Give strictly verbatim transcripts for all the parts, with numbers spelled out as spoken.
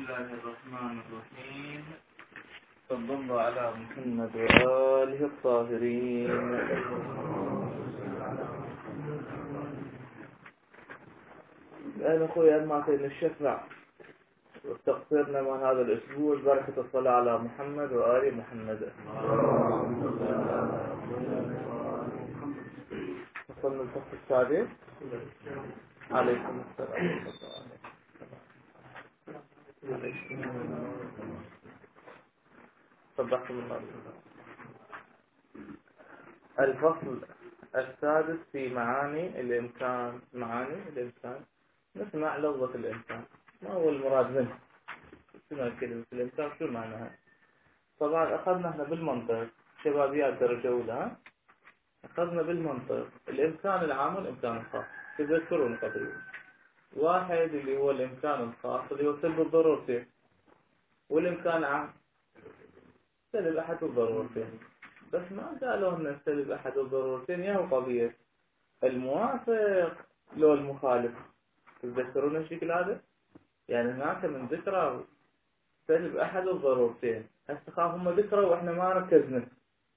الله الرحمن الرحيم. صلى الله على محمد وآله الطاهرين. الآن أخوي أما كان الشفع واستغفرنا من هذا الأسبوع بركة الصلاة على محمد وآل محمد. وصلنا الفصل السادس. عليكم السلام. صدقكم الله. الفصل السادس في معاني الإمكان. معاني الإمكان نسمع لفظة الإمكان، ما هو المراد منه؟ شنو كلمة الإمكان؟ شو معناها؟ طبعا أخذنا احنا بالمنطق شبابيات درجة أولى، أخذنا بالمنطق الإمكان العام والإمكان الخاص. تذكرون قبل واحد اللي هو الإمكان الخاص اللي هو سلب الضرورتين، والإمكان العام سلب أحد الضرورتين. بس ما قالوا أن سلب أحد الضرورتين يا هو قضية الموافق لو المخالف. تذكرون الشكل هذا؟ يعني هناك من ذكرى سلب أحد الضرورتين. هسه هم ذكروا وإحنا ما ركزنا.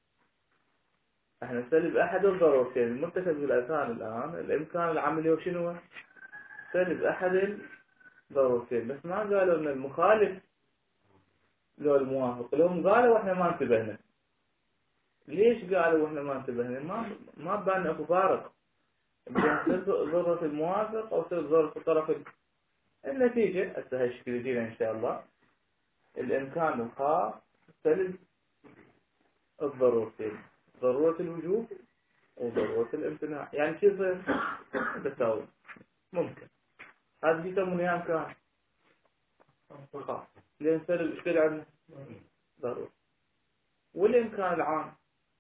إحنا سلب أحد الضرورتين المرتكز بالأذهان الآن الإمكان العملي وشنو؟ سلب أحد الضرورتين. بس ما قالوا أن المخالف لو الموافق. لهم قالوا وإحنا ما انتبهنا. ليش قالوا وإحنا ما انتبهنا؟ ما ما بان أكو فارق بين سلب ضرورة الموافق أو سلب ضرورة الطرف. النتيجة هسه هالشكل يجينا إن شاء الله. الإمكان الخاص سلب الضرورتين، ضرورة الوجوب وضرورة الامتناع. يعني شو يصير؟ تساوي ممكن. هذا يسمونه إمكان خاص لأن سلب إيش كده عندنا ضرورة. والإمكان العام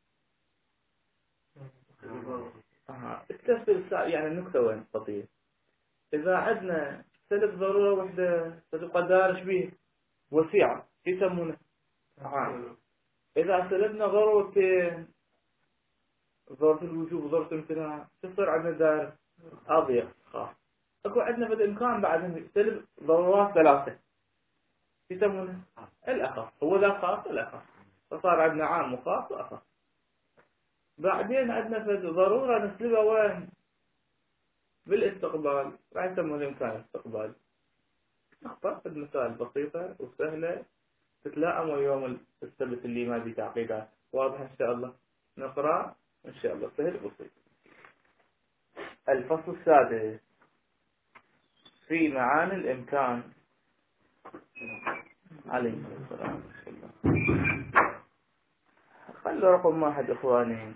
أها اكتسب يعني النقطة وين خطير. إذا عندنا سلب ضرورة واحدة ستبقى دارش به وسيعة يسمونه عام. إذا سلبنا ضرورتين، ضرورة الوجوب وضرورة الامتناع، تصير عندنا دائرة أضيق خاص. أكو عندنا بالإمكان بعد سلب ضرورات ثلاثة يسمونه الأخص. هو ذا خاص الأخص، فصار عندنا عام وخاص وأخص. بعدين عندنا في ضرورة نسلبها وين؟ بالاستقبال، راح يسمونه الإمكان الاستقبال. نخطأ في المسائل بسيطة وسهلة تتلائم ويوم السبت اللي ما بي تعقيدات. واضح إن شاء الله. نقرأ إن شاء الله سهل بسيط. الفصل السادس في معاني الإمكان. عليكم السلام. خلوا رقم واحد إخواني.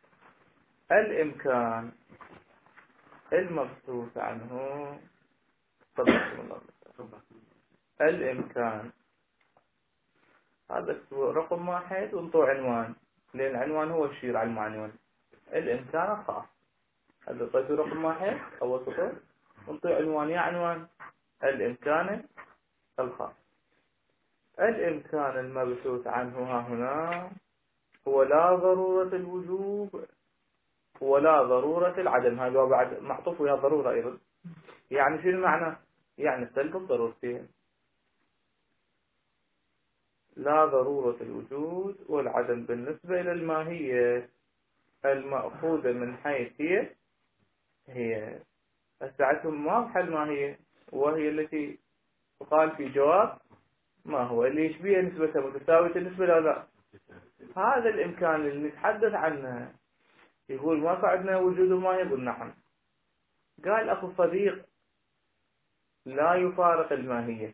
الإمكان المبحوث عنه صدقكم الله. الإمكان هذا رقم واحد وانطوا عنوان، لأن العنوان هو الشير على المعنون. الإمكان الخاص هذا طيب رقم واحد أول سطر وانطوا عنوان. يا عنوان الإمكان الخاص. الإمكان المبحوث عنه ها هنا هو لا ضرورة الوجوب ولا ضرورة العدم. هذا بعد معطوف ويا ضرورة أيضا. يعني شو المعنى؟ يعني سلب الضرورتين. لا ضرورة الوجود والعدم بالنسبة إلى الماهية المأخوذة من حيث هي هي الساعتهم واضحة الماهية، وهي التي تقال في جواب ما هو اللي يشبه نسبتها متساوية النسبة لا لا. هذا الإمكان اللي نتحدث عنه يقول ما عندنا وجود الماهية. يقول نعم. قال أخو صديق لا يفارق الماهية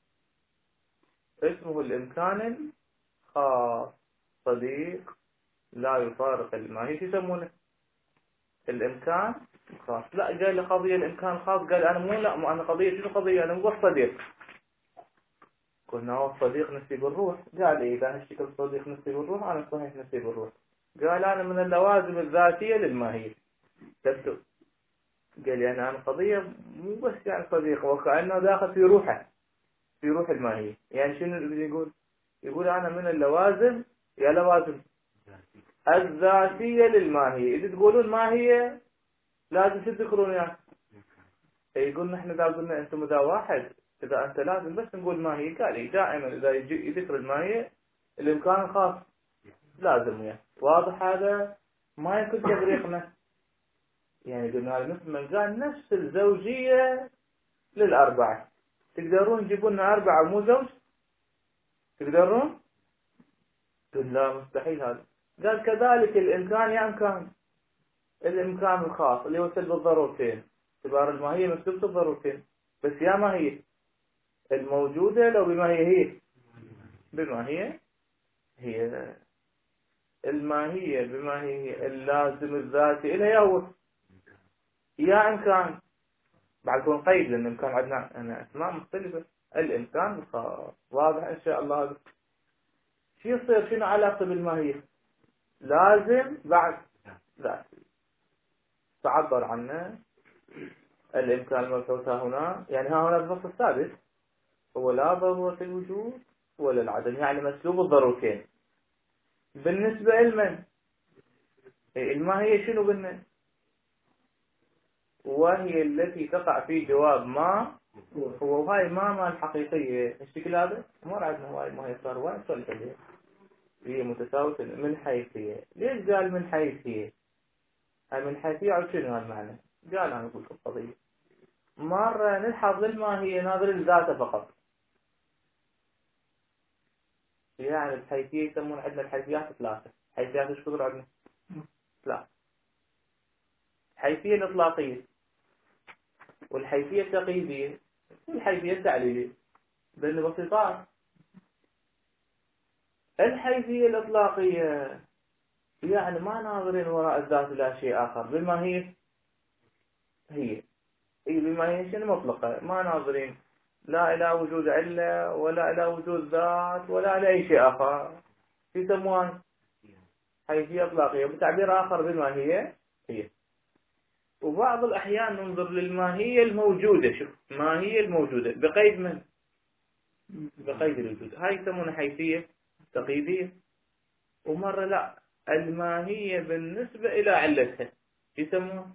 اسمه الإمكان الخاص. صديق لا يفارق الماهية يسمونه الإمكان الخاص. لا قال لي قضية الإمكان الخاص. قال أنا مو لا مو أنا قضية شنو قضية أنا مو الصديق. قلنا هو الصديق نسيب الروح. قال إيه إذا هالشكل الصديق نسيب الروح أنا صحيح نسيب الروح. قال أنا من اللوازم الذاتية للماهية. تكتب قال لي أنا أنا قضية مو بس يعني صديق وكأنه داخل في روحه في روح الماهية. يعني شنو اللي يقول؟ يقول أنا من اللوازم يا لوازم الذاتية للماهية. إذا تقولون ماهية لازم تذكرون يعني. يقول نحن إذا قلنا أنتم ذا واحد إذا أنت لازم بس نقول ما هي، قال لي دائما إذا يجي يذكر الماهية الإمكان الخاص لازم وياه. واضح هذا؟ ما يكون تفريقنا، يعني قلنا مثل ما قال نفس الزوجية للأربعة. تقدرون تجيبون لنا أربعة مو زوج؟ تقدرون؟ قل لا مستحيل هذا. قال كذلك الإمكان يا إمكان الإمكان الخاص اللي هو سلب الضرورتين، اعتبار الماهية مسلوبة الضرورتين، بس يا ما هي الموجودة لو بما هي هي بما هي هي الماهية بما هي اللازم الذاتي إلها يا هو يا إمكان. بعد يكون قيد لأن الإمكان عندنا أنا أسماء مختلفة. الإمكان الخاص واضح إن شاء الله. هذا شو يصير؟ شنو علاقة بالماهية؟ لازم بعد ذاتي تعبر عنه الإمكان المبحوث هنا، يعني ها هنا الفصل السادس هو لا ضرورة الوجود ولا العدم، يعني مسلوب الضرورتين بالنسبة لمن؟ الماهية شنو قلنا؟ وهي التي تقع في جواب ما، وهاي ما ما الحقيقية الشكل هذا مر عندنا هواي ما هي صار وايد سولف عليها. هي متساوية من حيثية. ليش قال من حيثية؟ هاي من حيثية أو شنو هالمعنى؟ قال أنا أقول القضية مرة نلحظ الماهية ناظر الذات فقط، يعني الحيثية يسمون عندنا الحيثيات ثلاثة. حيثيات ايش كثر عندنا؟ لا، الحيثية الإطلاقية والحيثية التقييدية والحيثية التعليلية، لأن بسيطات. الحيثية الإطلاقية يعني ما ناظرين وراء الذات لا شيء آخر، بما هي هي هي بما هي شيء مطلقة، ما ناظرين لا إلى وجود علة ولا إلى وجود ذات ولا إلى أي شيء آخر. يسمون حيثية إطلاقية. بتعبير آخر بما هي هي. وبعض الأحيان ننظر للماهية الموجودة. شوف ماهية الموجودة بقيد من؟ بقيد الوجود. هاي يسمونها حيثية تقييدية. ومرة لا، الماهية بالنسبة إلى علتها يسمونها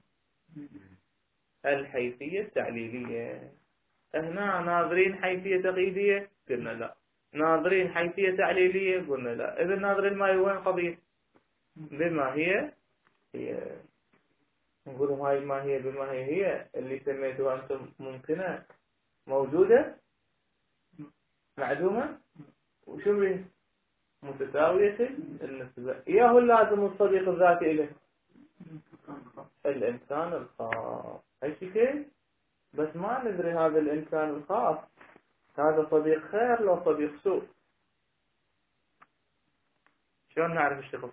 الحيثية التعليلية. هنا ناظرين حيثية تقييدية قلنا لا، ناظرين حيثية تعليلية قلنا لا. إذا ناظرين الماهية وين قضية؟ بما هي هي. نقولهم هاي الماهية بما هي هي اللي سميتوها أنتم ممكنة موجودة معدومة وشو بيه متساوية النسبة. إياه اللازم الصديق الذاتي إليه الإنسان الخاص. هاي شكل بس ما ندري هذا الإنسان الخاص هذا صديق خير لو صديق سوء. شلون نعرف الشخص؟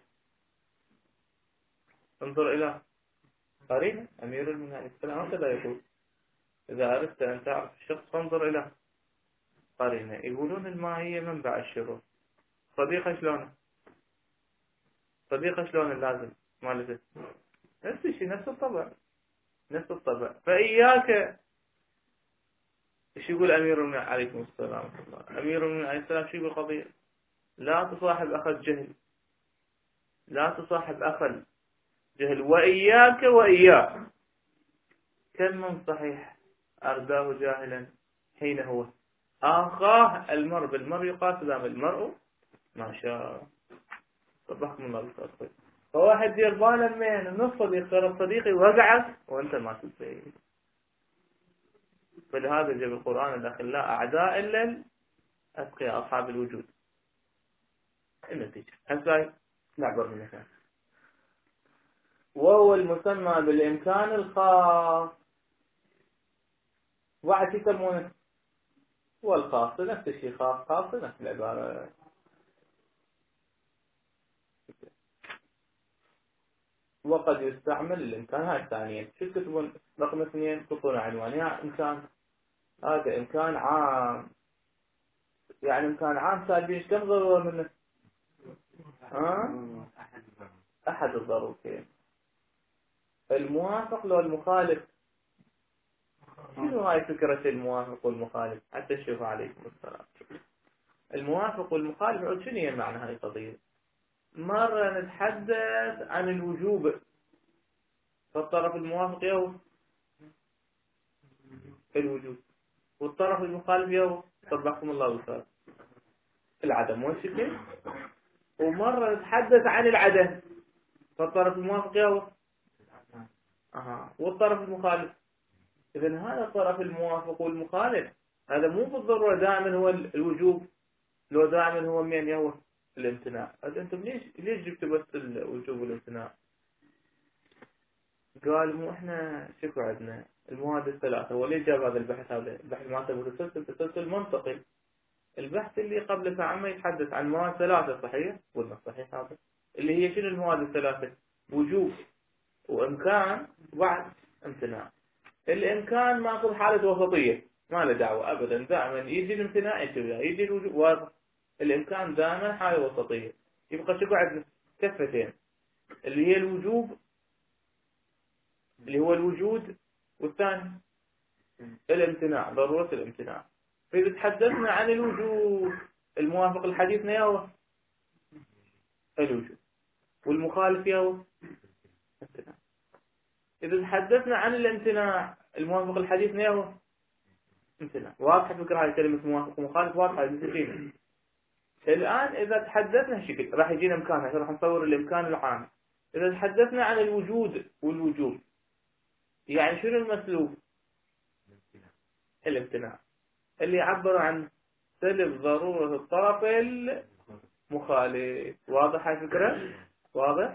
انظر إلى قرينة. أمير المؤمنين عليه السلام هكذا يقول إذا أردت أن تعرف الشخص فانظر إلى قرينة. يقولون الماهية منبع الشرور. صديقه شلونه؟ صديقه شلون اللازم مالته؟ نفس الشيء، نفس الطبع نفس الطبع. فإياك ايش يقول أمير المؤمنين عليكم السلام ورحمة الله؟ أمير المؤمنين عليه السلام شو يقول قضية؟ لا تصاحب أخ الجهل، لا تصاحب أخ الجهل وإياك وإياه. كم من صحيح أرداه جاهلا حين هو آخاه المرء بالمرء يقاس دام المرء ما شاء. صبحكم الله بالخير. فواحد دير باله من نص صديق صار صديقي وقعك وانت ما تدري. فلهذا جاء القرآن الأخلاء أعداء إلا الأتقياء أصحاب الوجود. النتيجة هسه نعبر من مكان. وهو المسمى بالإمكان الخاص. واحد يسمونه والخاص نفس الشيء، خاص خاص نفس العبارة. وقد يستعمل الإمكان. هاي الثانية شو تكتبون رقم اثنين تكتبون عنوان يا إمكان. هذا إمكان عام، يعني إمكان عام سالبين كم ضرورة منه؟ ها؟ أحد الضرورتين. الموافق لو المخالف. شنو هاي فكرة الموافق والمخالف حتى تشوف عليكم السلام. الموافق والمخالف عود شنو هي معنى هاي القضية؟ مرة نتحدث عن الوجوب فالطرف الموافق يوم الوجوب، والطرف المخالف يوه طبقكم الله وصار العدم والشكل. ومرة نتحدث عن العدم فالطرف الموافق يوه أها والطرف المخالف. إذن هذا الطرف الموافق والمخالف هذا مو بالضرورة دائما هو الوجوب، لو دائما هو من يوه الامتناع. هذا أنتم ليش ليش جبتوا بس الوجوب والامتناع؟ قال مو احنا شكو عندنا المواد الثلاثة. هو ليه جاب هذا البحث؟ هذا البحث مالته متسلسل تسلسل منطقي. البحث اللي قبل ساعة يتحدث عن مواد ثلاثة صحيح ولا صحيح؟ هذا اللي هي شنو المواد الثلاثة؟ وجوب وإمكان وبعد امتناع. الإمكان ماخذ حالة وسطية ما له دعوة أبدا، دائما يجي الامتناع يجي الوجوب واضح. الإمكان دائما حالة وسطية. يبقى شكو عندنا كفتين اللي هي الوجوب اللي هو الوجود، والثاني الامتناع ضرورة الامتناع. فإذا تحدثنا عن الوجود الموافق لحديثنا يهو الوجود والمخالف يهو الامتناع. إذا تحدثنا عن الامتناع الموافق لحديثنا يهو امتناع. واضحة فكرة هذه كلمة موافق ومخالف واضحة جدا. الآن إذا تحدثنا شكل راح يجينا إمكانها راح نصور الإمكان العام. إذا تحدثنا عن الوجود والوجوب يعني شنو المسلوب؟ الامتناع اللي يعبر عن سلب ضرورة الطرف المخالف. واضح الفكرة؟ واضح؟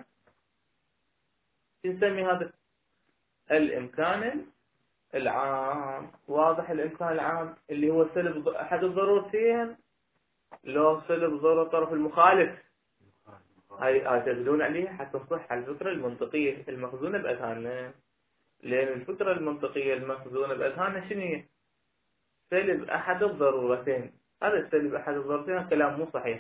نسمي هذا الإمكان العام. واضح الإمكان العام اللي هو سلب أحد الضرورتين لو سلب ضرورة الطرف المخالف. هاي هاي تدلون عليه حتى تصح الفكرة المنطقية المخزونة بأذهاننا. لأن الفكرة المنطقية المخزونة بأذهاننا شنو هي؟ سلب أحد الضرورتين. هذا السلب أحد الضرورتين كلام مو صحيح،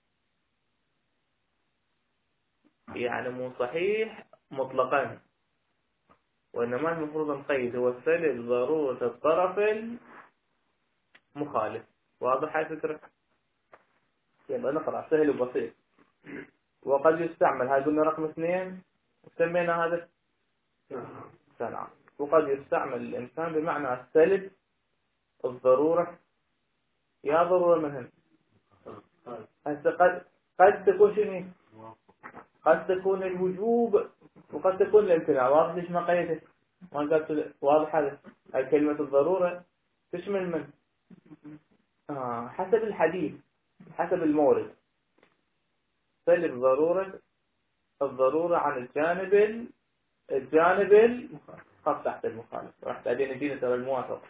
يعني مو صحيح مطلقا، وإنما المفروض نقيد هو سلب ضرورة الطرف المخالف. واضح هاي الفكرة؟ يبقى نقرأ سهل وبسيط. وقد يستعمل هاي قلنا رقم اثنين سمينا هذا سلام. وقد يستعمل الإنسان بمعنى سلب الضرورة يا ضرورة منهم. هسه قد قد تكون شنو؟ قد تكون الوجوب وقد تكون الامتناع. واضح ليش ما قيدت؟ ما قلت واضح هذا؟ هاي كلمة الضرورة تشمل من؟ آه حسب الحديث حسب المورد. سلب ضرورة الضرورة عن الجانب ال... الجانب الخط تحت المخالف. راح بعدين يجينا ترى الموافق.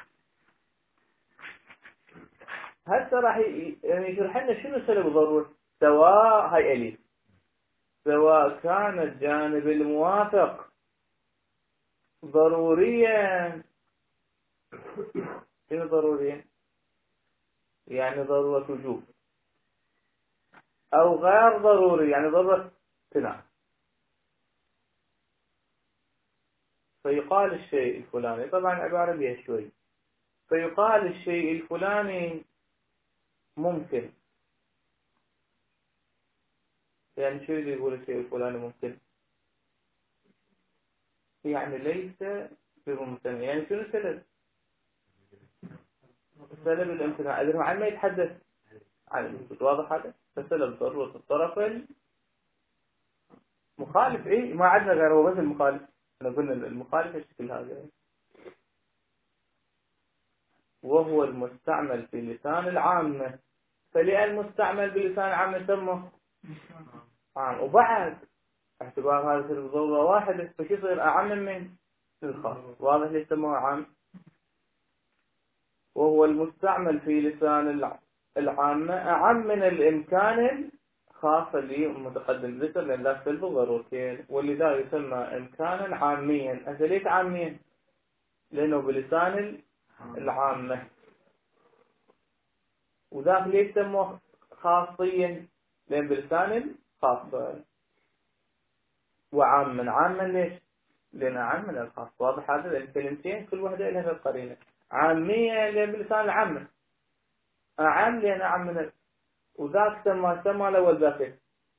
هسه راح يعني يشرح لنا شنو سلب الضرورة. سواء هاي أليف سواء كان الجانب الموافق ضروريا. شنو ضروريا؟ يعني ضرورة وجوب، أو غير ضروري يعني ضرورة امتناع. فيقال الشيء الفلاني، طبعا عبارة بها شوي، فيقال الشيء الفلاني ممكن. يعني شو اللي يقول الشيء الفلاني ممكن؟ يعني ليس بممتنع. يعني شنو السبب؟ سلب الامتناع. إذا عن ما يتحدث عن الوجود. واضح هذا؟ فسلب ضرورة الطرف المخالف. إيه ما عندنا غير هو بس المخالف. أنا قلنا المخالف الشكل هذا، وهو المستعمل في لسان العامة. فلأن المستعمل بلسان العامة يسمى عام. وبعد اعتبار هذا سلب ضرورة واحدة فش يصير أعم من الخاص. واضح ليش سموه عام؟ وهو المستعمل في لسان العامة أعم من الإمكان الخاص اللي متقدم ذكر لأن لا سلب ضرورتين، ولذا يسمى إمكانا عاميا. أسليت عاميا لأنه بلسان العامة. وذاك ليش سموه خاصيا لأن بلسان الخاص. وعاما عاما ليش؟ لأن عام من الخاص. واضح هذا؟ الكلمتين كل واحدة لها القرينة. عامية لأن بلسان العامة، أعم لأن أعم من ال... وذاك سمى سمى الأول ذاك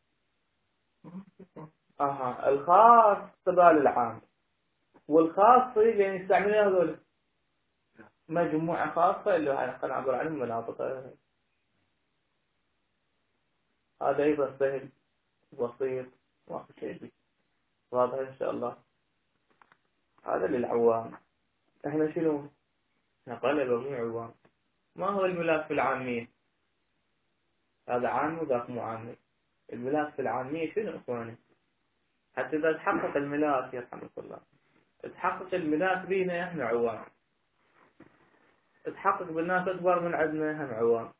أها الخاص تبع العام، والخاص لأن يستعملون هذول مجموعة خاصة اللي احنا نعبر عنهم مناطق. هذا أيضا سهل بسيط ما في شيء به. واضح إن شاء الله. هذا للعوام. احنا شنو نقل الوضوع عوام. ما هو الملاك في العامية؟ هذا عام وذاك مو عامي. الملاك في العامية شنو إخواني؟ حتى إذا تحقق الملاك يرحمك الله، تحقق الملاك بينا احنا عوام، تحقق بالناس أكبر من عندنا هم عوام.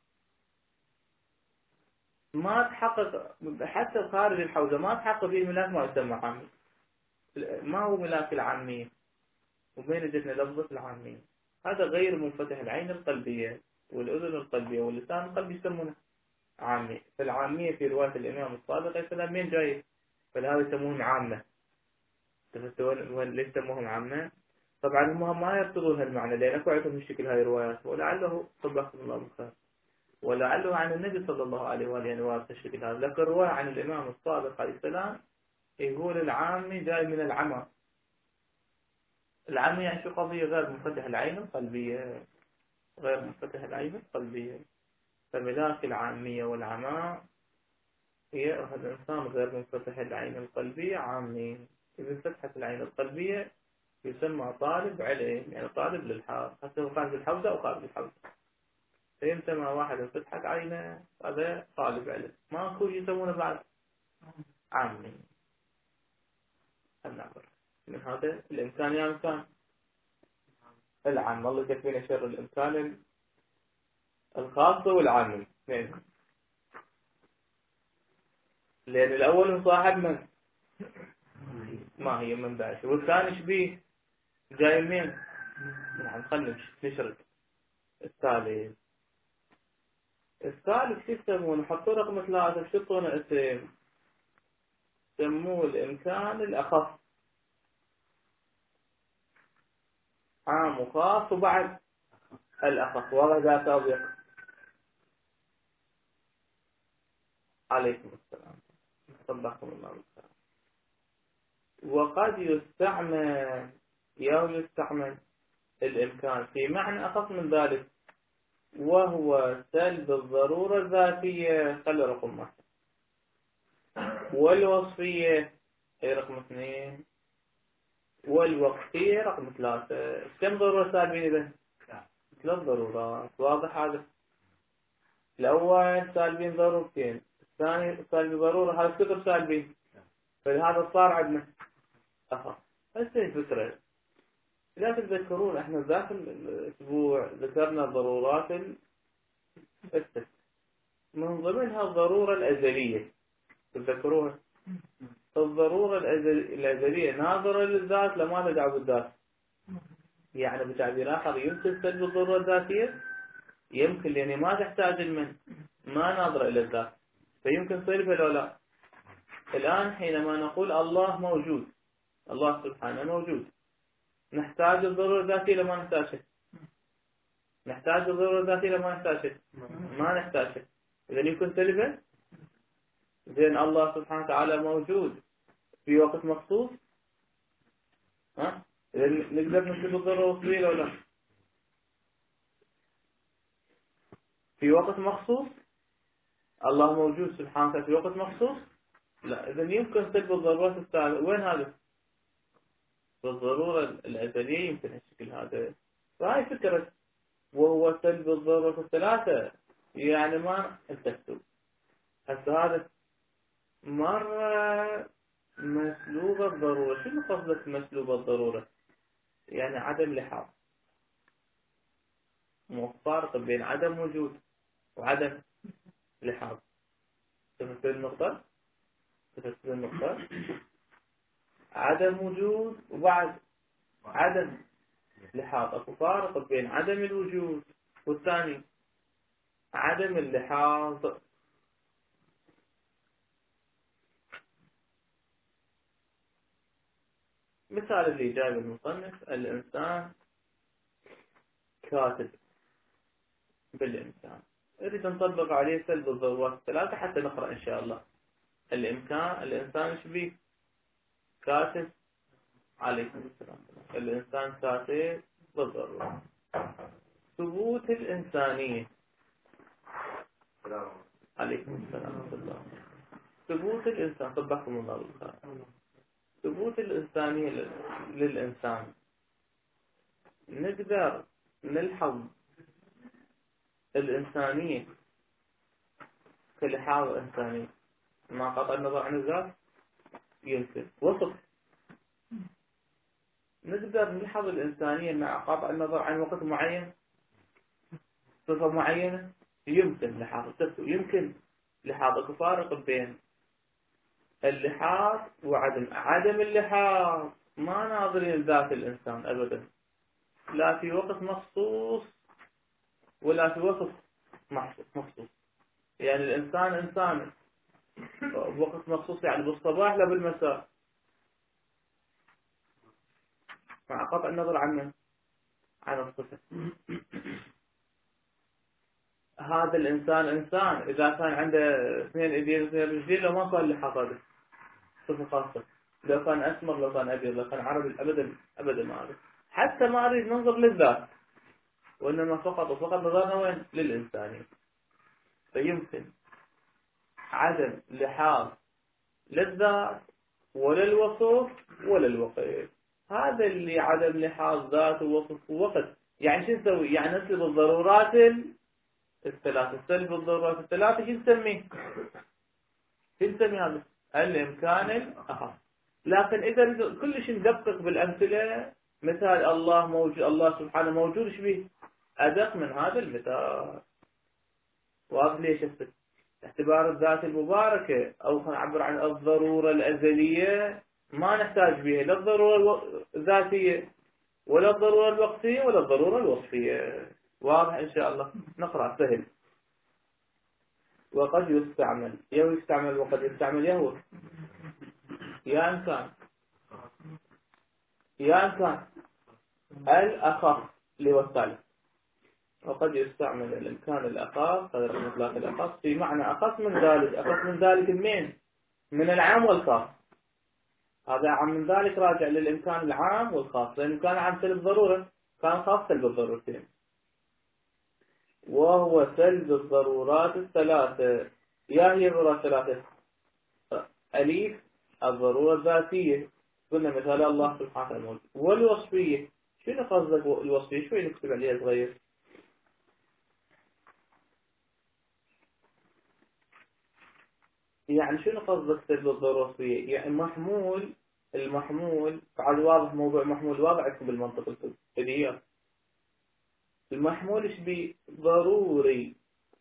ما تحقق حتى خارج الحوزة ما تحقق فيه الملاك ما يسمى عامي. ما هو ملاك العامية؟ وبين جتنا لفظة العامية. هذا غير منفتح العين القلبية والأذن القلبية واللسان القلبي يسمونه عامي. فالعامية في رواية الإمام الصادق عليه السلام مين جاي؟ فلهذا يسمون عامة. وين ليش يسموهم عامة؟ طبعا هم ما يرتضون هالمعنى لأن أكو عندهم الشكل هاي الروايات، ولعله طبقهم الله بالخير، ولعله عن النبي صلى الله عليه وآله يعني وارث الشكل هذا. لكن رواية عن الإمام الصادق عليه السلام يقول العامي جاي من العمى. العمى يعني شو قضية غير منفتح العين القلبية، غير منفتح العين القلبية. فملاك العامية والعماء هي الإنسان غير منفتح العين القلبية عامي. إذا انفتحت العين القلبية يسمى طالب علم، يعني طالب للحاضر، حتى لو كان في الحوزة أو خارج الحوزة. فيسمى واحد انفتحت عينه هذا طالب علم. ماكو يسمونه بعد عامي. النعبر من هذا الإمكان يا إمكان العام. الله يكفينا شر الإمكان الخاصة والعامي. لأن الأول صاحب من ما هي من بعد، والثاني شبيه جاي منين؟ نعم خلنا نشرد. الثالث الثالث شو يسمونه؟ حطوا رقم ثلاثة شو يعطونا اسم؟ سموه الإمكان الأخف. عام وخاص وبعد الأخف. والله ذات أبيض. عليكم السلام. صدقكم الله بالخير. وقد يستعمل يوم يستعمل الإمكان في معنى أخف من ذلك، وهو سلب الضرورة الذاتية. خلي رقم واحد. والوصفية هي رقم اثنين. والوقتية رقم ثلاثة. كم ضرورة سالبين إذا؟ ثلاث ضرورات. واضح هذا؟ الأول سالبين ضرورتين، الثاني سالبين ضرورة، هذا كثر سالبين، فلهذا صار عندنا أخف. هسه الفكرة إذا تتذكرون احنا ذاك الأسبوع ذكرنا ضرورات الست، من ضمنها الضرورة الأزلية. تتذكروها؟ الضرورة الأزلية ناظرة للذات لما تدعو بالذات. يعني بتعبير آخر يمكن سلب الضرورة الذاتية، يمكن لأني ما تحتاج المن، ما ناظرة إلى الذات، فيمكن سلبها لو لا. الآن حينما نقول الله موجود، الله سبحانه موجود، نحتاج الضرورة الذاتية لما نحتاجها؟ نحتاج الضرورة الذاتية لما نحتاجها؟ ما نحتاجها. إذا يمكن سلبها. زين الله سبحانه وتعالى موجود في وقت مخصوص، ها؟ إذا نقدر نسلب الضرورة الأصلية ولا لا؟ في وقت مخصوص الله موجود سبحانه وتعالى في وقت مخصوص؟ لا. إذا يمكن سلب الضرورات الثالثة. وين هذا؟ بالضرورة الأزلية يمكن الشكل هذا. فهاي فكرة وهو سلب الضرورة الثلاثة، يعني ما تكتب. هسه هذا مرة مسلوب الضرورة. شنو قصدك مسلوب الضرورة؟ يعني عدم لحاظ. مو فرق بين عدم وجود وعدم لحاظ. تفسر النقطة؟ تفسر النقطة؟ عدم وجود وبعد عدم لحاظ. اكو فارق بين عدم الوجود والثاني عدم اللحاظ. مثال اللي جايب المصنف: الإنسان كاتب بالإمكان. نريد نطبق عليه سلب الضرورات الثلاثة حتى نقرأ إن شاء الله. الإمكان الإنسان شبيه كاتب. عليكم السلام. الإنسان كاتب بالضرورة. ثبوت الإنسانية. عليكم السلام ورحمة الله. ثبوت الإنسان، طبقكم الله بالخير. ثبوت الإنسانية للإنسان، نقدر نلحظ الإنسانية كلحاظ إنساني مع قطع النظر عن الذات. يمكن وصف. نقدر نلحظ الإنسانية مع قطع النظر عن وقت معين، صفة معينة. يمكن لحاظ يمكن لحاظ الفارق بين اللحاظ وعدم عدم اللحاظ. ما ناظرين ذات الإنسان أبدا، لا في وقت مخصوص ولا في وقت مخصوص. يعني الإنسان إنسان بوقت مخصوص، يعني بالصباح لا بالمساء، مع قطع النظر عن عن الصفة. هذا الإنسان إنسان إذا كان عنده اثنين ايدين واثنين رجلين، لو ما كان لحاظ هذا صفة خاصة. لو كان أسمر، لو كان أبيض، لو كان عربي، أبدا أبدا ما أريد. حتى ما أريد ننظر للذات، وإنما فقط وفقط نظرنا وين؟ للإنسانية. فيمكن عدم لحاظ للذات ولا الوصف ولا الوقت. هذا اللي عدم لحاظ ذات ووصف ووقت. يعني شو نسوي؟ يعني نسلب الضرورات الثلاثة. سلب الضرورات الثلاثة شو نسميه؟ شو نسميه هذا؟ الإمكان الأخف. لكن إذا كل شيء ندقق بالأمثلة، مثال الله موجود، الله سبحانه موجود، ايش بيه؟ أدق من هذا المثال. واضح ليش السبب؟ اعتبار الذات المباركة، أو خلينا نعبر عن الضرورة الأزلية، ما نحتاج بها لا الضرورة الذاتية ولا الضرورة الوقتية ولا الضرورة الوصفية. واضح إن شاء الله؟ نقرأ سهل. وقد يستعمل، يهو يستعمل وقد يستعمل يهو يا إنسان يا إنسان الأخف اللي هو الثالث. وقد يستعمل الإمكان الأخف، قدر المطلق الأخف، في معنى أخف من ذلك. أخف من ذلك منين؟ من العام والخاص. هذا عام من ذلك راجع للإمكان العام والخاص، لأن كان عام سلب ضرورة، كان خاص سلب الضرورتين. وهو سلب الضرورات الثلاثة. يا هي الضرورات الثلاثة؟ أليف الضرورة الذاتية، قلنا مثال الله سبحانه وتعالى. والوصفية، شنو قصدك الوصفية؟ شوي نكتب عليها صغير. يعني شنو قصدك سلب الضرورة الوصفية؟ يعني محمول، المحمول بعد واضح، موضوع محمول واضح عندكم بالمنطق الفيزيائي. المحمول ايش بيه؟ ضروري.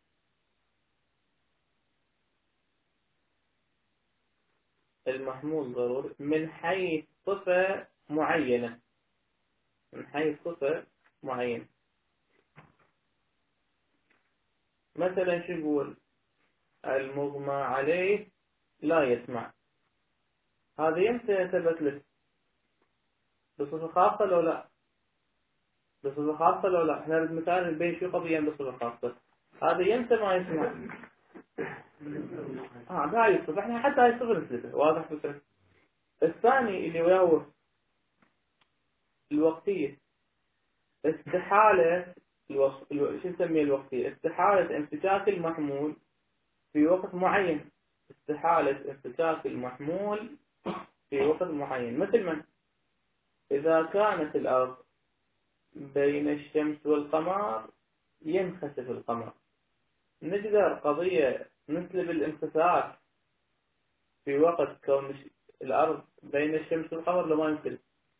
المحمول ضروري من حيث صفة معينة، من حيث صفة معينة. مثلا شو نقول؟ المغمى عليه لا يسمع. هذا يمتى يثبت لك؟ بصفة خاصة لو لا؟ بصفة خاصة لو لا؟ احنا نريد مثال البين شو قضية بصفة خاصة. هذا يمتى ما يسمع؟ اه هاي الصفة، احنا حتى هاي الصفة نثبتها. واضح فكرة؟ الثاني اللي وياه الوقتية، استحالة الوصف، شو نسميه الوقتية؟ استحالة انفكاك المحمول في وقت معين. استحالة انفكاك المحمول في وقت معين. مثل من؟ إذا كانت الأرض بين الشمس والقمر ينخسف القمر. نقدر قضية نسلب الانخساف في وقت كون الأرض بين الشمس والقمر؟ لو ما يمكن،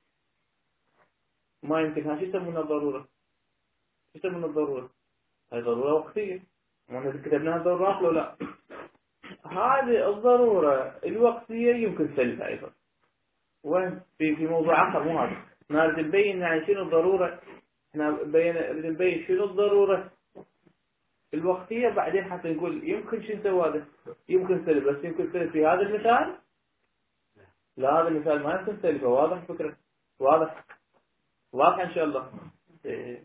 ما يمكن. ها شو يسمونها ضرورة؟ شو يسمونها الضرورة؟ هاي ضرورة وقتية، وانا كتبناها ضرورات لو لا؟ هذه الضرورة الوقتية يمكن سلبها أيضا. وين؟ في في موضوع آخر مو هذا. نريد نبين يعني شنو الضرورة. احنا بين نريد نبين شنو الضرورة الوقتية، بعدين حتى نقول يمكن شو نسوي هذا. يمكن سلب، بس يمكن سلب في هذا المثال؟ لا، هذا المثال ما يمكن سلبه. واضح الفكرة؟ واضح؟ واضح إن شاء الله. إيه.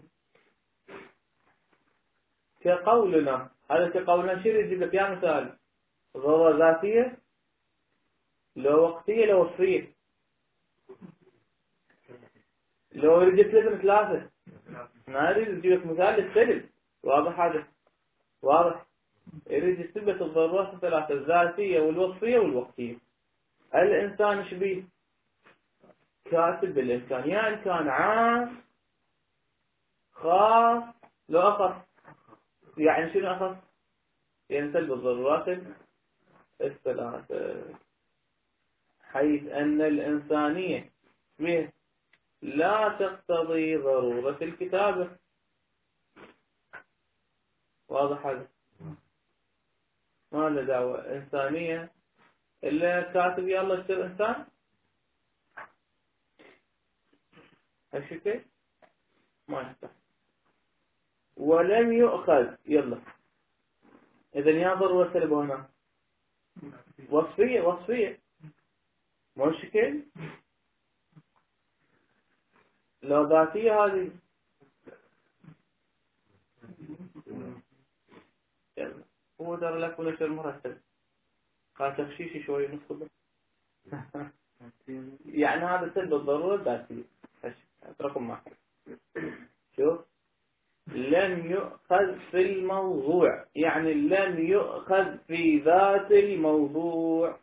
كقولنا هذا، كقولنا شو يجيب لك يا مثال؟ ضرورة ذاتية لو وقتية لو وصفية. لو رجت لك ثلاثة ما يريد يجيبك مثال للسلب. واضح هذا؟ واضح. يريد يثبت الضرورات الثلاثة: الذاتية والوصفية والوقتية. الإنسان شبيه كاتب بالإمكان، يعني كان عام خاص لو أخص. يعني شنو أخص؟ يعني سلب الضرورات الثلاثة، حيث أن الإنسانية شبيه لا تقتضي ضرورة الكتابة. واضح هذا؟ ما له دعوة إنسانية إلا كاتب يلا اشتري إنسان هالشكل ما يفتح. ولم يؤخذ يلا. إذا يا ضرورة سلب هنا وصفية وصفية مو شكل. لو ذاتية هذه يلا. هو دار لك ولا شيء مرتب قال تخشيشي شوي نصبه. يعني هذا سلب الضرورة الذاتية. اتركم معي. شوف، لم يؤخذ في الموضوع يعني لم يؤخذ في ذات الموضوع،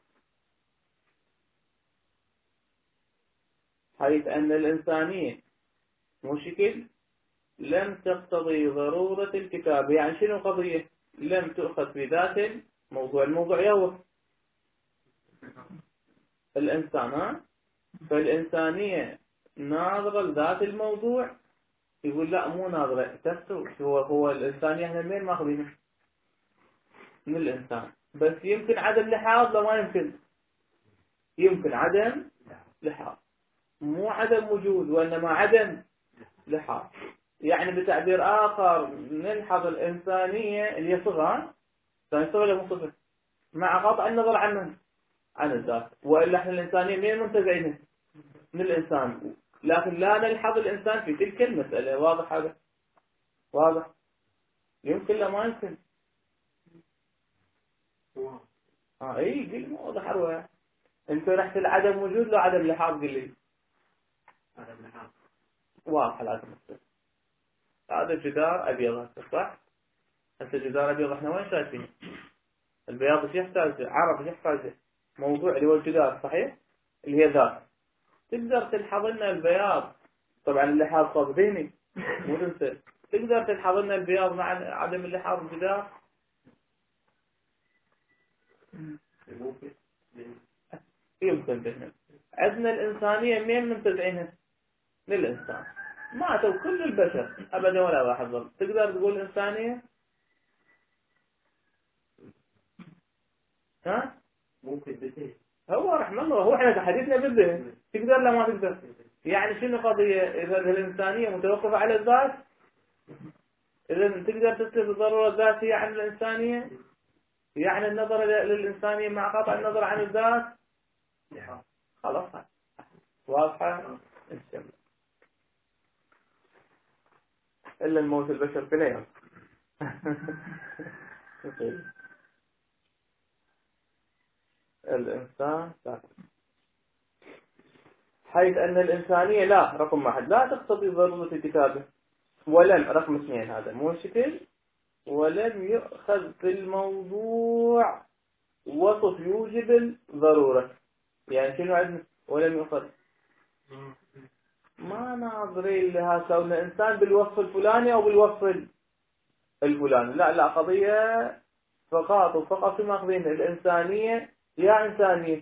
حيث أن الإنسانية مشكل لم تقتضي ضرورة الكتاب. يعني شنو القضية؟ لم تؤخذ في ذات الموضوع. الموضوع يهو الإنسان، ها؟ فالإنسانية ناظرة لذات الموضوع. يقول لا مو ناظرة، تفسر هو هو الإنسانية احنا منين ماخذينه؟ من الإنسان. بس يمكن عدم لحاظ لو ما يمكن يمكن عدم لحاظ، مو عدم وجود وإنما عدم لحاظ. يعني بتعبير آخر نلحظ الإنسانية اللي هي صفة، صفة ولا مو صفة، مع قطع النظر عنه عن الذات. وإلا احنا الإنسانية من منتزعينها من الإنسان، لكن لا نلحظ الإنسان في تلك المسألة. واضح هذا؟ واضح. يمكن لا ما يمكن. اه اي قل واضح أروع. انت رحت العدم وجود لو عدم لحاظ قل لي. عدم لحاظ واضح العدم. هذا جدار أبيض صح؟ هسه جدار أبيض احنا وين شايفين؟ البياض ايش يحتاج؟ عرف ايش يحتاج؟ موضوع اللي هو الجدار صحيح؟ اللي هي ذات. تقدر تلحظ لنا البياض، طبعا اللحاظ صوب ذهني مو تنسى. تقدر تلحظ لنا البياض مع عدم اللحاظ الجدار؟ يمكن تفهم. عندنا الإنسانية مين منتزعينها؟ للإنسان. ماتوا كل البشر أبدا ولا واحد ظل. تقدر تقول إنسانية؟ ها؟ ممكن بالذهن. هو رحمه الله هو احنا حديثنا بالذهن. تقدر لا ما تقدر. يعني شنو قضية؟ إذا الإنسانية متوقفة على الذات، إذا تقدر تثبت الضرورة الذاتية عن الإنسانية، يعني النظر للإنسانية مع قطع النظر عن الذات. خلاص واضحة إن شاء الله. إلا الموت البشر في ليل. الإنسان ساكت، حيث أن الإنسانية لا رقم واحد لا تقتضي ضرورة الكتابة. ولم رقم اثنين هذا مو شكل. ولم يؤخذ في الموضوع وصف يوجب الضرورة. يعني شنو عندنا؟ ولم يؤخذ ما ناظرين لها كون إنسان بالوصف الفلاني أو بالوصف الفلاني. لا لا قضية فقط وفقط في ماخذين الإنسانية يا إنسانية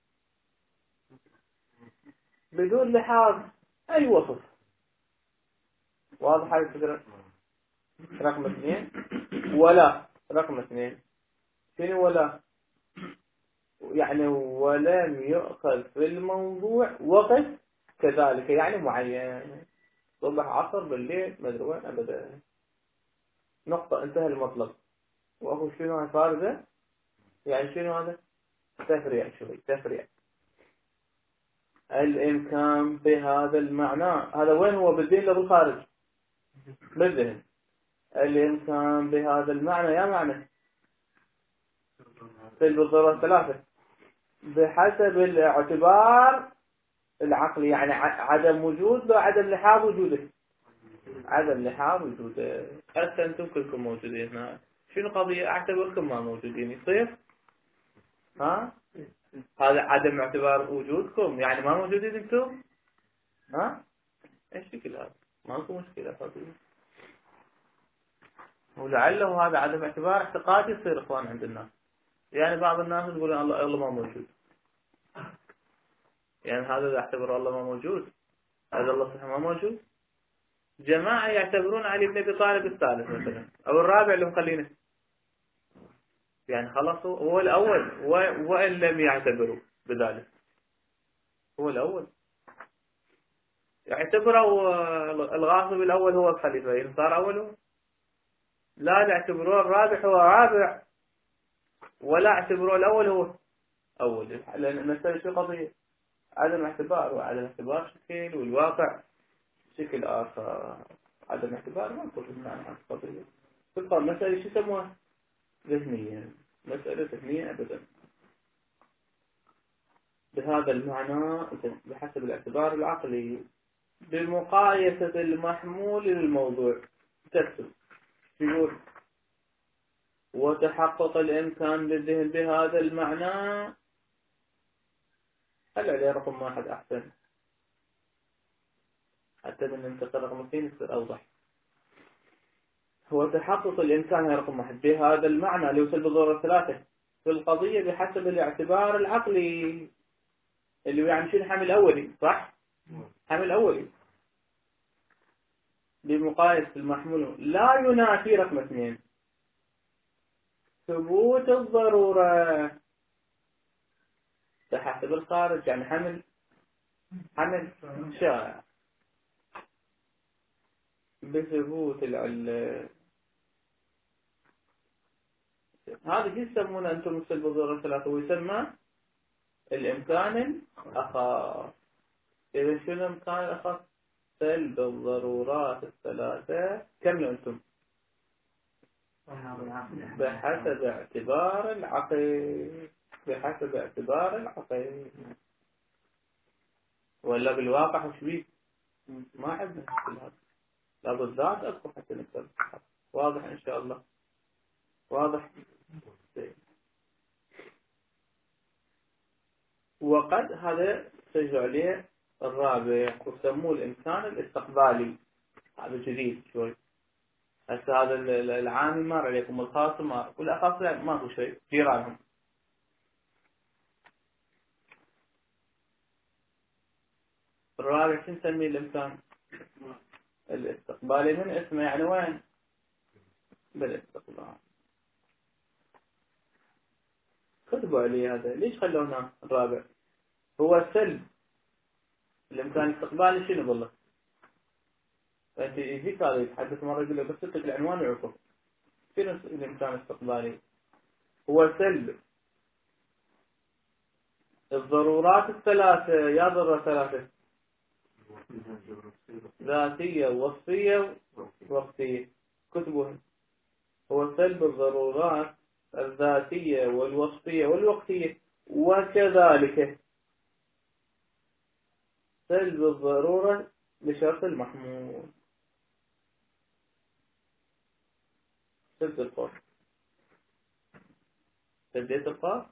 بدون لحاظ أي وصف. واضح هذه الفكرة؟ رقم اثنين ولا رقم اثنين شنو ولا؟ يعني ولم يؤخذ في الموضوع وقت كذلك يعني معين صبح عصر بالليل ما ادري وين ابدا. نقطة انتهى المطلب. واخو شنو فارغة؟ يعني شنو هذا؟ تفريع شوي تفريع. الامكان بهذا المعنى هذا وين هو؟ بالذهن ولا بالخارج؟ بالذهن. الامكان بهذا المعنى يا معنى سلب الضرورة ثلاثة بحسب الاعتبار العقلي. يعني عدم وجود لو عدم لحاظ وجوده. عدم لحاظ وجوده. هسه أنتم كلكم موجودين هنا، شنو قضية؟ أعتبركم ما موجودين يصير؟ ها؟ هذا عدم اعتبار وجودكم يعني ما موجودين أنتم؟ ها؟ ايش شكل هذا؟ ماكو مشكلة قضية. ولعله هذا عدم اعتبار اعتقادي يصير إخوان عند الناس. يعني بعض الناس يقولون الله الله ما موجود، يعني هذا يعتبر الله ما موجود، هذا الله صحيح ما موجود. جماعة يعتبرون علي بن أبي طالب الثالث مثلا أو الرابع اللي مخلينه، يعني خلاص هو الأول، وإن لم يعتبروا بذلك هو الأول. يعتبروا الغاصب الأول هو الخليفة، يعني صار أوله. لا يعتبروه الرابع هو رابع، ولا اعتبروه الأول هو أول. لأن المسألة شو قضية؟ عدم اعتبار، وعدم اعتبار شكل والواقع شكل آخر. عدم اعتبار ما نقول معنى قضية. تبقى مسألة شو يسموها؟ ذهنية، مسألة ذهنية أبدا. بهذا المعنى بحسب الاعتبار العقلي بمقايسة المحمول للموضوع تكتب يقول وتحقق الإمكان للذهن بهذا المعنى. هل عليه رقم واحد أحسن حتى من ننتقل رقم اثنين يصير أوضح. هو تحقق الإمكان هي رقم واحد بهذا المعنى اللي يوصل بالضرورة ثلاثة في القضية بحسب الاعتبار العقلي اللي هو يعني شو الحمل الأولي، صح؟ حمل أولي بمقايسة المحمول لا ينافي رقم اثنين ثبوت الضرورة بحسب الخارج، يعني حمل حمل شائع بثبوت العلة. هذا يسمونه أنتم السلب الضرورة الثلاثة، ويسمى الإمكان الأخف. إذا شنو الإمكان الأخف؟ سلب الضرورات الثلاثة كم أنتم؟ بحسب اعتبار العقل، بحسب اعتبار العقل. ولا بالواقع وش بيه؟ ما عندنا كل هذا، لا بالذات أذكر حتى نكتب. واضح إن شاء الله؟ واضح. وقد هذا سجل عليه الرابع وسموه الإمكان الاستقبالي. هذا جديد شوي. هسه هذا العامي مر عليكم، الخاص مر، والأخص ما هو شيء جيرانهم. الرابع شو نسميه الإمكان الاستقبالي؟ من اسمه يعني وين؟ بالاستقبال. كتبوا عليه هذا، ليش خلونا الرابع؟ هو السلب الإمكان الاستقبالي شنو بالله؟ فأنت يجيك هذا يتحدث مرة يقول له بس تكتب العنوان ويعرفه شنو الإمكان الاستقبالي. هو سلب الضرورات الثلاثة. يا ضرورة ثلاثة ذاتية ووصفية ووقتية، كتبهم. هو سلب الضرورات الذاتية والوصفية والوقتية، وكذلك سلب الضرورة لشرط المحمول. سلب القاف، سلبية القاف،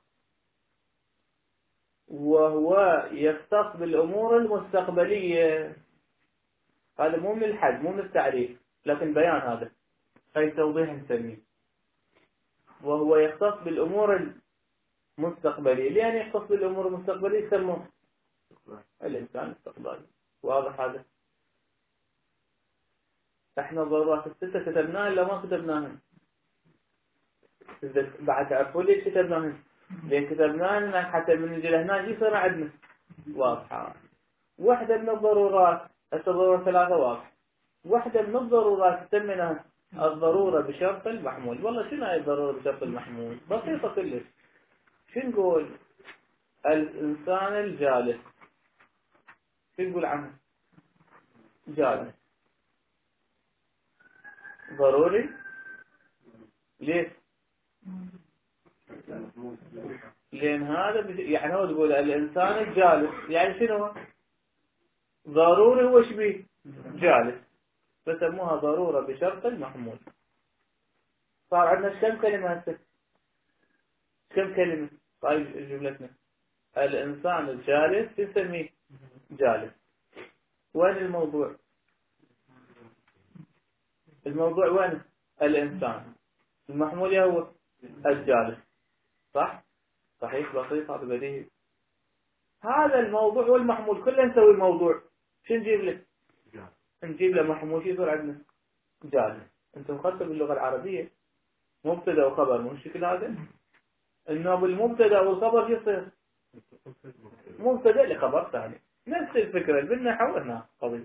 وهو يختص بالأمور المستقبلية. هذا مو من الحد، مو من التعريف، لكن بيان هذا أي توضيح نسميه. وهو يختص بالأمور المستقبلية. لأن يختص بالأمور المستقبلية يسموه الإنسان الاستقبالي. واضح هذا؟ احنا الضرورات الستة كتبناها إلا ما كتبناهن. بعد تعرفوا ليش كتبناهن؟ لأن كتبناهن حتى من نجي لهنا يصير عندنا واضحة. واحدة من الضرورات، هسه الضرورة ثلاثة واضح. واحدة من الضرورات تسمينها الضرورة بشرط المحمول. والله شنو هاي الضرورة بشرط المحمول؟ بسيطة كلش. شو نقول؟ الإنسان الجالس، شو نقول عنه؟ جالس ضروري. ليش؟ لأن هذا بج... يعني هو تقول الإنسان الجالس يعني شنو؟ ضروري هو شبيه جالس. فسموها ضرورة بشرط المحمول. صار عندنا كم كلمة هسه؟ كم كلمة؟ طيب جملتنا الإنسان الجالس يسميه جالس. وين الموضوع؟ الموضوع وين؟ الإنسان. المحمول هو الجالس. صح؟ صحيح بسيط هذا بديهي. هذا الموضوع والمحمول كله نسوي الموضوع. شو نجيب له؟ نجيب له محمول. شو يصير عندنا؟ جالس. انتم خدتوا باللغة العربية مبتدا وخبر مو الشكل هذا؟ انه بالمبتدا والخبر شو يصير؟ مبتدا لخبر ثاني. نفس الفكرة بالنحو هنا قضية.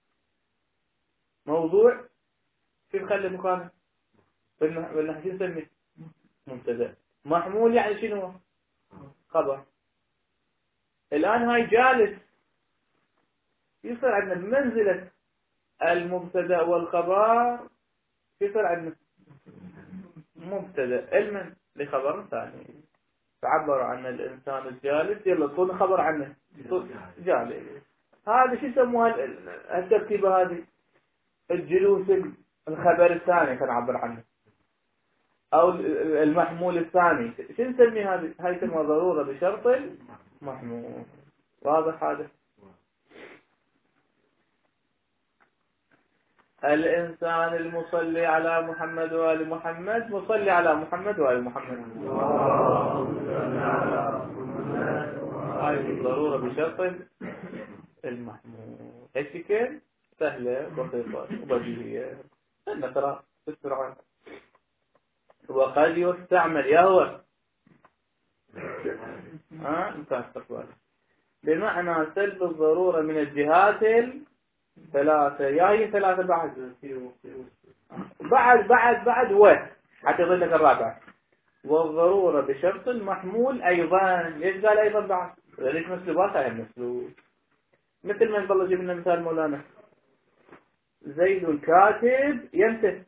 موضوع كيف نخلي مكانه؟ بالنحو بالنحو شو نسميه؟ مبتدا. محمول يعني شنو؟ خبر. الآن هاي جالس يصير عندنا بمنزلة المبتدا والخبر. يصير عندنا مبتدا المن لخبر ثاني. تعبر عن الإنسان الجالس يلا طول خبر عنه جالس. هذا شو يسموها التركيبة هذه؟ الجلوس الخبر الثاني كنعبر عنه أو المحمول الثاني. شو نسمي هذه؟ هاي تسمى ضرورة بشرط المحمول. واضح هذا؟ الإنسان المصلي على محمد وآل محمد مصلي على محمد وآل محمد. هاي الضرورة بشرط المحمول. هالشكل سهلة بسيطة وبديهية. نقرأ بسرعة. وقد يستعمل يا هو ها انت استقبال بمعنى سلب الضرورة من الجهات الثلاثة. يا هي ثلاثة بعد بعد بعد بعد و حتى يظل لك الرابع. والضرورة بشرط المحمول أيضا. ليش قال أيضا بعد؟ ليش مثل باسا مثل مثل ما نظل جبنا مثال مولانا زيد كاتب يمتث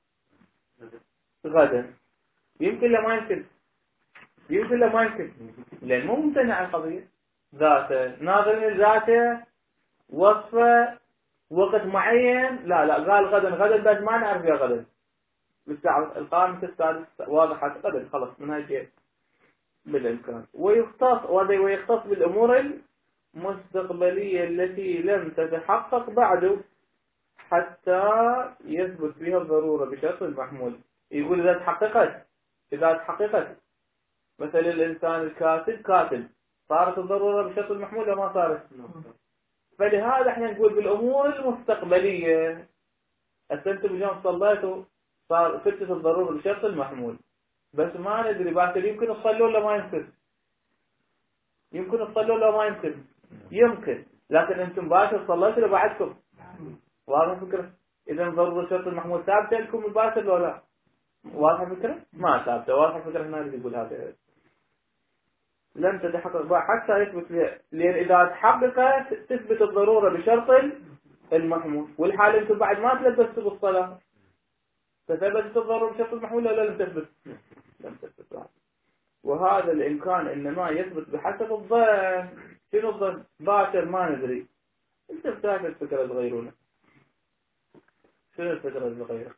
غدا. يمكن لا ما يمكن؟ يمكن لا ما يمكن لأن مو ممتنع القضية. ذاته ناظر ذاته وصفه وقت معين. لا لا قال غدا غدا بس ما نعرف يا غدا بالساعة القائمة السادسة واضحة غدا خلص من هاي الشيء بالإمكان. ويختص ويختص بالأمور المستقبلية التي لم تتحقق بعد حتى يثبت فيها الضرورة بشرط المحمول. يقول إذا تحققت إذا تحققت مثل الإنسان الكاتب كاتب صارت الضرورة بشرط المحمول وما صارت. فلهذا احنا نقول بالأمور المستقبلية أنتم اليوم صليتوا صار فتت الضرورة بشرط المحمول بس ما ندري باكر يمكن تصلوا ولا ما يمكن. يمكن تصلوا ولا ما يمكن. يمكن لكن أنتم باكر صليتوا لبعدكم. واضح الفكرة؟ إذا ضرورة شرط المحمول ثابتة لكم الباكر ولا لا؟ واضح الفكرة؟ ما ثابتة. واضح الفكرة هنا اللي يقول هذا لم تتحقق حتى يثبت لي. لأن إذا تحققت تثبت الضرورة بشرط المحمول والحال أنتم بعد ما تلبستوا بالصلاة فثبتت الضرورة بشرط المحمول ولا لم تثبت؟ لم تثبت بعد. وهذا الإمكان إنما يثبت بحسب الظن. شنو الظن؟ باكر ما ندري. أنت بتاكل الفكرة صغيرونة. شنو الفكرة الصغيرة؟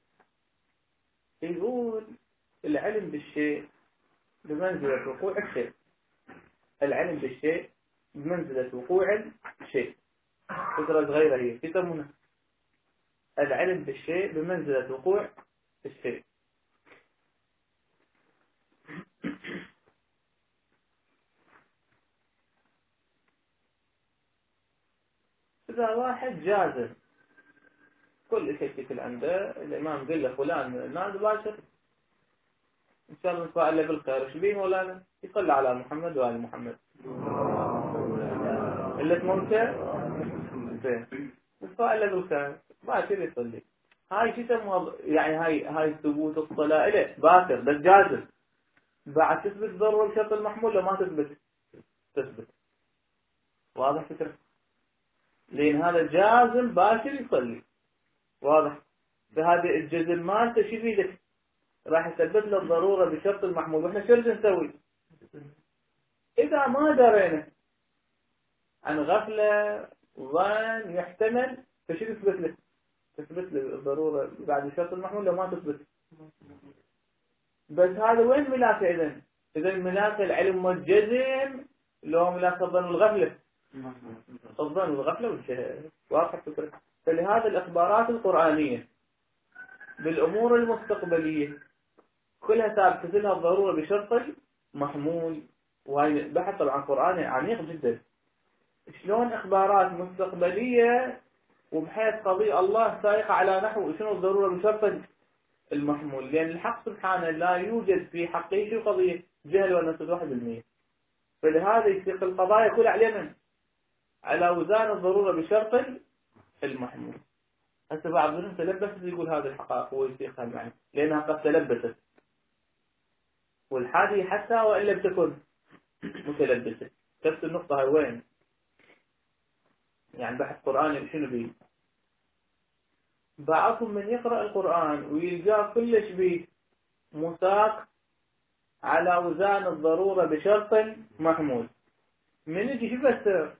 يقول العلم بالشيء بمنزلة وقوع الشيء. العلم بالشيء بمنزلة وقوع الشيء. فكرة صغيرة هي يسمونها العلم بالشيء بمنزلة وقوع الشيء. إذا واحد جازم كل شيء في عنده الإمام قال له فلان الناس باشر إن شاء الله نتفاعل له بالخير. إيش بيه مولانا؟ يصلي على محمد وآل محمد. اللي ممتع زين نتفاعل له بالخير باشر يصلي. هاي شو يسموها يعني هاي هاي ثبوت الصلاة إله باكر بس جازم. بعد تثبت ضرورة بشرط المحمول لو ما تثبت تثبت. واضح فكرة؟ لأن هذا جازم باكر يصلي. واضح؟ فهذا الجزم مالته شو يفيدك؟ راح يثبت له الضرورة بشرط المحمول. واحنا شو بدنا نسوي؟ إذا ما درينا عن غفلة ظن يحتمل فشو يثبت له؟ تثبت لي الضرورة بعد الشرط المحمول لو ما تثبت. بس هذا وين ملاك إذن؟ إذن ملاك العلم والجزم لو ملاك الظن والغفلة. الظن والغفلة والجهل واضح الفكرة. فلهذا الإخبارات القرآنية بالأمور المستقبلية كلها ثابتة لها الضرورة بشرط محمول. وهي بحث طبعا قرآني عميق جدا. شلون إخبارات مستقبلية وبحيث قضية الله سائقة على نحو شنو الضرورة بشرط المحمول، لأن الحق سبحانه لا يوجد في حقه شو قضية جهل ونسل واحد بالمية. فلهذا يسيق القضايا كلها علينا على وزان الضرورة بشرط المحمول. هسه بعض الناس تلبست يقول هذه الحقائق ويسيقها معي لأنها قد تلبست، والحادي حتى وإن لم تكن متلبسة. نفس النقطة هاي وين؟ يعني بحث قرآني شنو بيه؟ بعضهم من يقرأ القرآن ويلقاه كلش بيه مساق على وزان الضرورة بشرط محمول. من يجي شو بس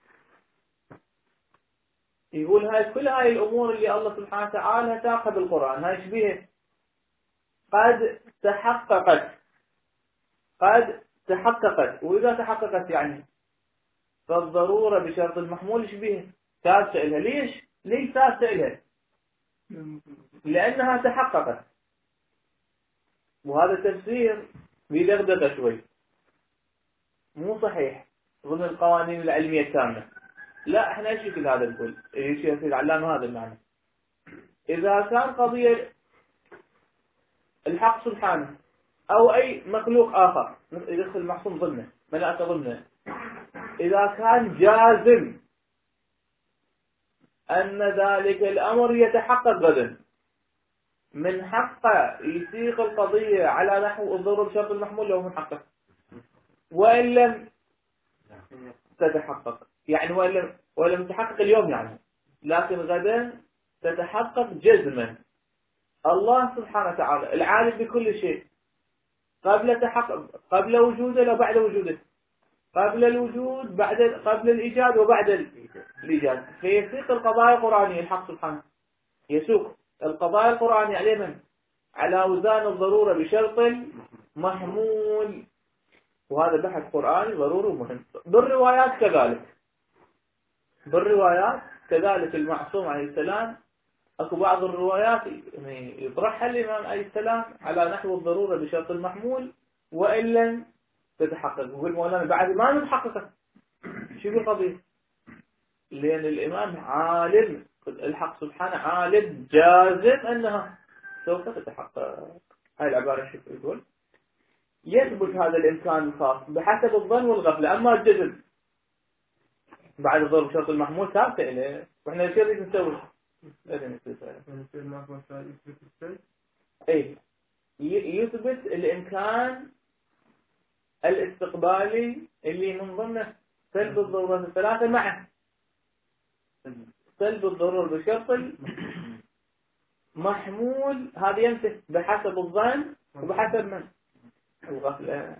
يقول هاي كل هاي الأمور اللي الله سبحانه وتعالى ساقها بالقرآن هاي شبيه قد تحققت قد تحققت وإذا تحققت يعني فالضرورة بشرط المحمول شبيه ثابتة إلها. ليش؟ ليش ثابتة إلها؟ لأنها تحققت. وهذا تفسير بدغدغة شوي مو صحيح ضمن القوانين العلمية التامة. لا احنا ايش يقول هذا الكل ايش يصير العلامة هذا المعنى. إذا كان قضية الحق سبحانه أو أي مخلوق آخر يدخل محصوم ضمنه ملأت ضمنه، إذا كان جازم أن ذلك الأمر يتحقق غدا من حقه يسيق القضية على نحو الضرورة بشرط المحمول لو محقق، وإن لم تتحقق يعني وإن لم, وإن لم تتحقق اليوم يعني لكن غدا تتحقق جزما. الله سبحانه وتعالى العالم بكل شيء قبل تحقق قبل وجوده لو بعد وجوده، قبل الوجود بعد قبل الإيجاد وبعد الإيجاد. فيسيق القضايا القرآنية الحق سبحانه يسوق القضايا القرآنية على من؟ على وزان الضرورة بشرط محمول. وهذا بحث قرآني ضروري ومهم. بالروايات كذلك بالروايات كذلك المعصوم عليه السلام اكو بعض الروايات يعني يطرحها الإمام عليه السلام على نحو الضرورة بشرط المحمول وإن لم تتحقق. يقول مولانا بعد ما نتحقق شو القضية؟ لأن الإمام عالم الحق سبحانه عالم جازم أنها سوف تتحقق. هاي العبارة شو يقول؟ يثبت هذا الإمكان الخاص بحسب الظن والغفلة. أما الجزم بعد الضرب بشرط المحمول ثابتة إليه وإحنا يصير نريد نسوي اي يثبت الامكان الاستقبالي اللي من ضمنه سلب الضرورات الثلاثه معه. سلب الضرورة بشرط محمول هذا يمسك بحسب الظن وبحسب من الغفلة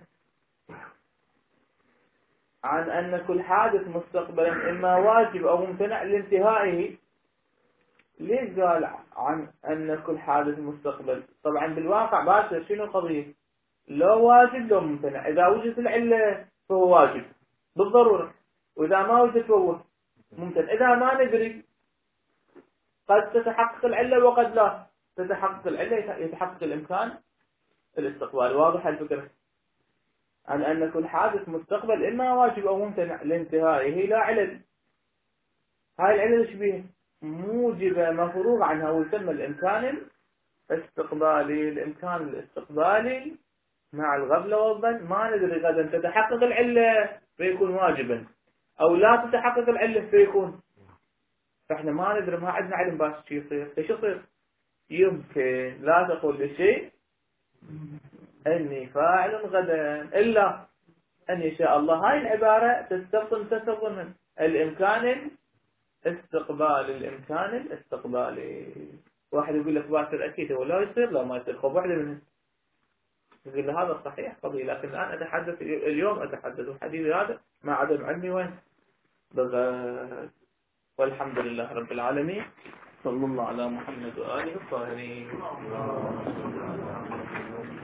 عن أن كل حادث مستقبلا إما واجب أو ممتنع لانتهائه. ليش قال عن أن كل حادث مستقبل؟ طبعا بالواقع باشر شنو القضية؟ لو واجب لو ممتنع. إذا وجدت العلة فهو واجب بالضرورة، وإذا ما وجدت فهو ممتنع. إذا ما ندري قد تتحقق العلة وقد لا تتحقق العلة يتحقق الإمكان الاستقبال. واضح الفكرة عن أن كل حادث مستقبل إما واجب أو ممتنع لانتهائه لا علل. هاي العلل ايش بيه؟ موجبة مفروغ عنها ويسمى الإمكان الاستقبالي. الإمكان الاستقبالي مع الغفلة والظن ما ندري غدا تتحقق العلة فيكون واجبا أو لا تتحقق العلة فيكون، فإحنا ما ندري ما عندنا علم باش شي يصير. ايش يصير؟ يمكن لا تقول لشيء أني فاعل غدا إلا أن يشاء الله. هاي العبارة تستبطن تستبطن من الإمكان الاستقبالي. الإمكان الاستقبالي واحد يقول لك باكر أكيد هو لا يصير لا ما يصير خب واحدة منه يقول له هذا صحيح قضية، لكن الآن أتحدث اليوم أتحدث حديثي هذا مع عدم علمي وين بغى. والحمد لله رب العالمين. صلى الله على محمد وآله الطاهرين.